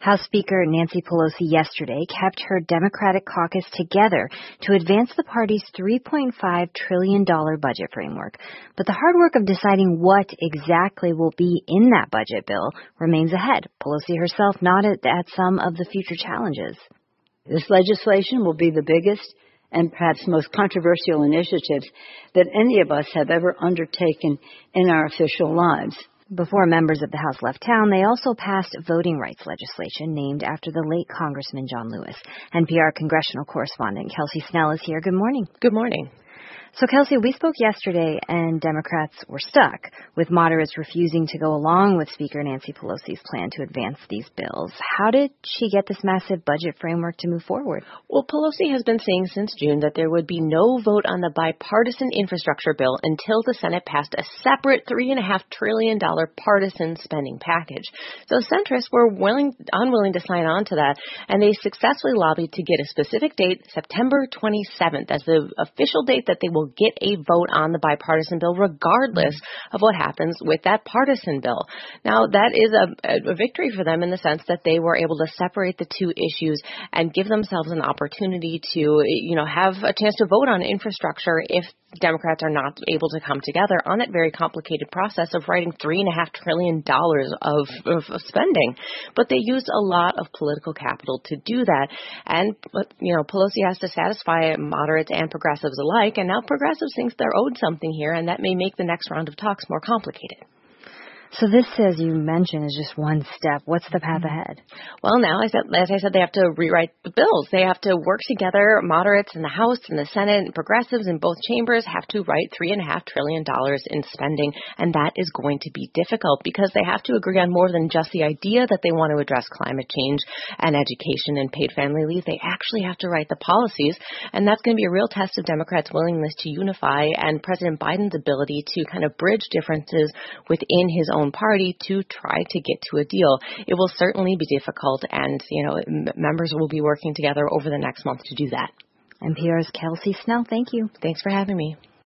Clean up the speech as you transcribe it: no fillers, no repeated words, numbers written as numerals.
House Speaker Nancy Pelosi yesterday kept her Democratic caucus together to advance the party's $3.5 trillion budget framework. But the hard work of deciding what exactly will be in that budget bill remains ahead. Pelosi herself nodded at some of the future challenges. This legislation will be the biggest and perhaps most controversial initiatives that any of us have ever undertaken in our official lives. Before members of the House left town, they also passed voting rights legislation named after the late Congressman John Lewis. NPR congressional correspondent Kelsey Snell is here. Good morning. Good morning. So, Kelsey, we spoke yesterday, and Democrats were stuck, with moderates refusing to go along with Speaker Nancy Pelosi's plan to advance these bills. How did she get this massive budget framework to move forward? Well, Pelosi has been saying since June that there would be no vote on the bipartisan infrastructure bill until the Senate passed a separate $3.5 trillion partisan spending package. So centrists were unwilling to sign on to that, and they successfully lobbied to get a specific date, September 27th, as the official date that they will get a vote on the bipartisan bill regardless of what happens with that partisan bill. Now, that is a victory for them in the sense that they were able to separate the two issues and give themselves an opportunity to, have a chance to vote on infrastructure if Democrats are not able to come together on that very complicated process of writing $3.5 trillion of spending. But they used a lot of political capital to do that. And, Pelosi has to satisfy moderates and progressives alike. And now progressives think they're owed something here, and that may make the next round of talks more complicated. So this, as you mentioned, is just one step. What's the path ahead? Well, now, as I said, they have to rewrite the bills. They have to work together. Moderates in the House and the Senate and progressives in both chambers have to write $3.5 trillion in spending. And that is going to be difficult because they have to agree on more than just the idea that they want to address climate change and education and paid family leave. They actually have to write the policies. And that's going to be a real test of Democrats' willingness to unify and President Biden's ability to kind of bridge differences within his own party to try to get to a deal. It will certainly be difficult, and members will be working together over the next month to do that. NPR's Kelsey Snell, thank you. Thanks for having me.